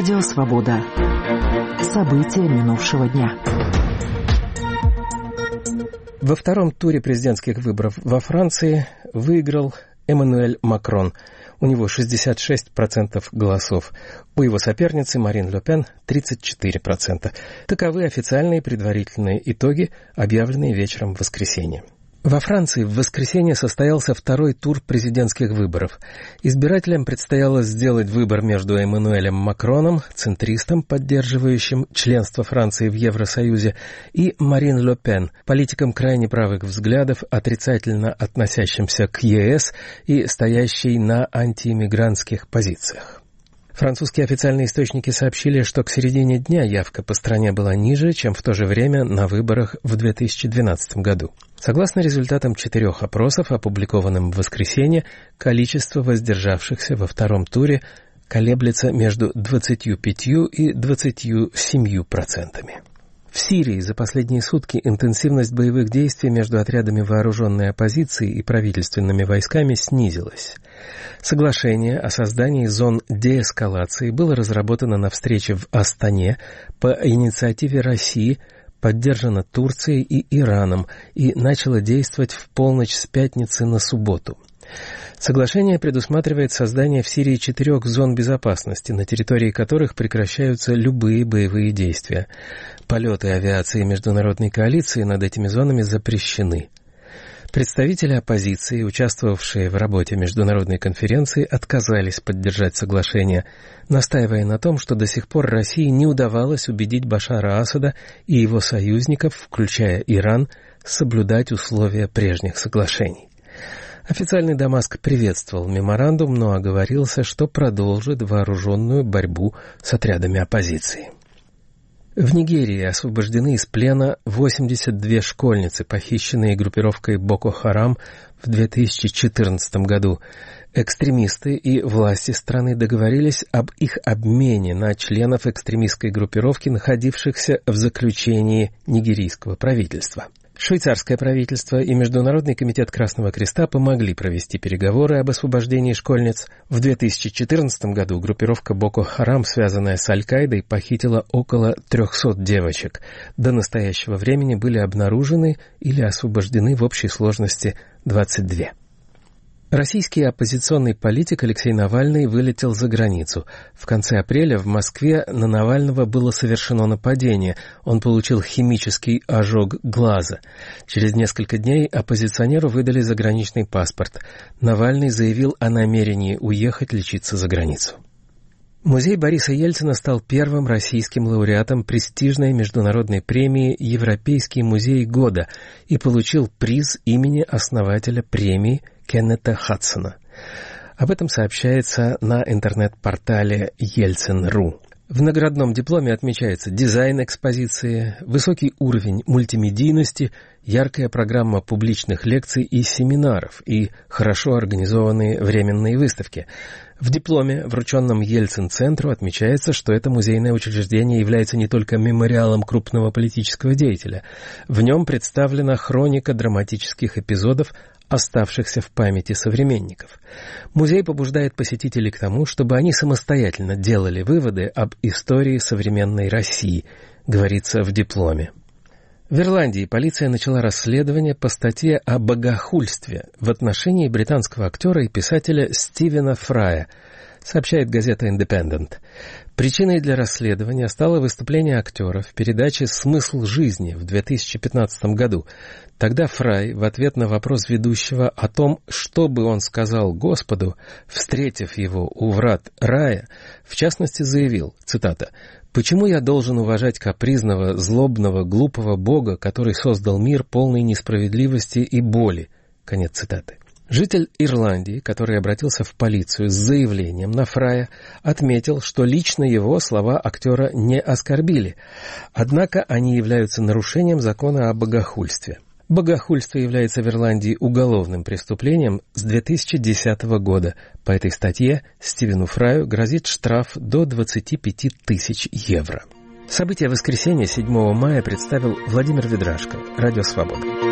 Радио Свобода. События минувшего дня. Во втором туре президентских выборов во Франции выиграл Эммануэль Макрон. У него 66% голосов. У его соперницы Марин Ле Пен 34%. Таковы официальные предварительные итоги, объявленные вечером в воскресенье. Во Франции в воскресенье состоялся второй тур президентских выборов. Избирателям предстояло сделать выбор между Эммануэлем Макроном, центристом, поддерживающим членство Франции в Евросоюзе, и Марин Ле Пен, политиком крайне правых взглядов, отрицательно относящимся к ЕС и стоящей на антииммигрантских позициях. Французские официальные источники сообщили, что к середине дня явка по стране была ниже, чем в то же время на выборах в 2012 году. Согласно результатам 4 опросов, опубликованным в воскресенье, количество воздержавшихся во втором туре колеблется между 25 и 27%. В Сирии за последние сутки интенсивность боевых действий между отрядами вооруженной оппозиции и правительственными войсками снизилась. Соглашение о создании зон деэскалации было разработано на встрече в Астане по инициативе России, поддержано Турцией и Ираном и начало действовать в полночь с пятницы на субботу. Соглашение предусматривает создание в Сирии 4 зон безопасности, на территории которых прекращаются любые боевые действия. Полеты авиации международной коалиции над этими зонами запрещены. Представители оппозиции, участвовавшие в работе международной конференции, отказались поддержать соглашение, настаивая на том, что до сих пор России не удавалось убедить Башара Асада и его союзников, включая Иран, соблюдать условия прежних соглашений. Официальный Дамаск приветствовал меморандум, но оговорился, что продолжит вооруженную борьбу с отрядами оппозиции. В Нигерии освобождены из плена 82 школьницы, похищенные группировкой Боко Харам в 2014 году. Экстремисты и власти страны договорились об их обмене на членов экстремистской группировки, находившихся в заключении нигерийского правительства. Швейцарское правительство и Международный комитет Красного Креста помогли провести переговоры об освобождении школьниц. В 2014 году группировка Боко Харам, связанная с Аль-Каидой, похитила около 300 девочек. До настоящего времени были обнаружены или освобождены в общей сложности 22. Российский оппозиционный политик Алексей Навальный вылетел за границу. В конце апреля в Москве на Навального было совершено нападение. Он получил химический ожог глаза. Через несколько дней оппозиционеру выдали заграничный паспорт. Навальный заявил о намерении уехать лечиться за границу. Музей Бориса Ельцина стал первым российским лауреатом престижной международной премии «Европейский музей года» и получил приз имени основателя премии Кеннета Хадсона. Об этом сообщается на интернет-портале Ельцин.ру. В наградном дипломе отмечается дизайн экспозиции, высокий уровень мультимедийности, яркая программа публичных лекций и семинаров и хорошо организованные временные выставки. В дипломе, врученном Ельцин-центру, отмечается, что это музейное учреждение является не только мемориалом крупного политического деятеля. В нем представлена хроника драматических эпизодов, оставшихся в памяти современников. Музей побуждает посетителей к тому, чтобы они самостоятельно делали выводы об истории современной России, говорится в дипломе. В Ирландии полиция начала расследование по статье о богохульстве в отношении британского актера и писателя Стивена Фрая, сообщает газета «Индепендент». Причиной для расследования стало выступление актера в передаче «Смысл жизни» в 2015 году. Тогда Фрай в ответ на вопрос ведущего о том, что бы он сказал Господу, встретив его у врат рая, в частности заявил, цитата, «Почему я должен уважать капризного, злобного, глупого Бога, который создал мир полный несправедливости и боли?» Конец цитаты. Житель Ирландии, который обратился в полицию с заявлением на Фрая, отметил, что лично его слова актера не оскорбили, однако они являются нарушением закона о богохульстве. Богохульство является в Ирландии уголовным преступлением с 2010 года. По этой статье Стивену Фраю грозит штраф до 25 тысяч евро. События воскресенья 7 мая представил Владимир Ведрашко, Радио Свобода.